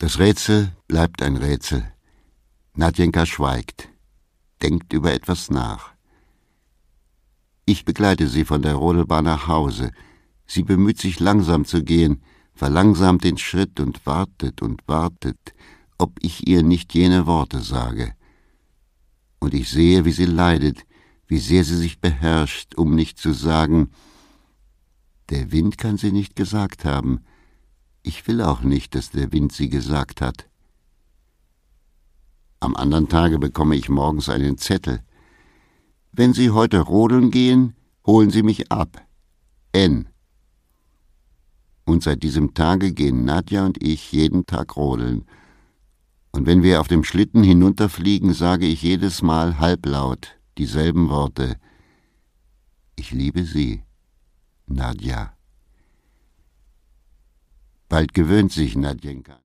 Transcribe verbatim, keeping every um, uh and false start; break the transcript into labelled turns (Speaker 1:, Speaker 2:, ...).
Speaker 1: Das Rätsel bleibt ein Rätsel. Nadjenka schweigt, denkt über etwas nach. Ich begleite sie von der Rodelbahn nach Hause. Sie bemüht sich, langsam zu gehen, verlangsamt den Schritt und wartet und wartet, ob ich ihr nicht jene Worte sage. Und ich sehe, wie sie leidet, wie sehr sie sich beherrscht, um nicht zu sagen, der Wind kann sie nicht gesagt haben. Ich will auch nicht, dass der Wind sie gesagt hat. Am anderen Tage bekomme ich morgens einen Zettel. Wenn Sie heute rodeln gehen, holen Sie mich ab. N. Und seit diesem Tage gehen Nadja und ich jeden Tag rodeln. Und wenn wir auf dem Schlitten hinunterfliegen, sage ich jedes Mal halblaut dieselben Worte. Ich liebe Sie, Nadja. Bald gewöhnt sich Nadjenka.